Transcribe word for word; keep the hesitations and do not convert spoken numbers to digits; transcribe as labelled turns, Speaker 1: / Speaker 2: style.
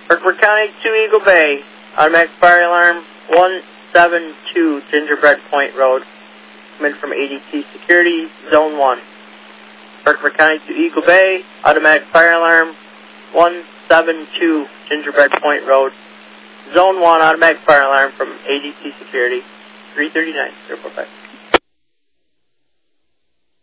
Speaker 1: Kirkwood County to Eagle Bay. Automatic fire alarm one seven two Gingerbread Point Road. Coming from A D T Security, Zone one. Kirkwood County to Eagle Bay. Automatic fire alarm one seven two Gingerbread Point Road. Zone one automatic fire alarm from A D T Security. three thirty-nine, zero four five.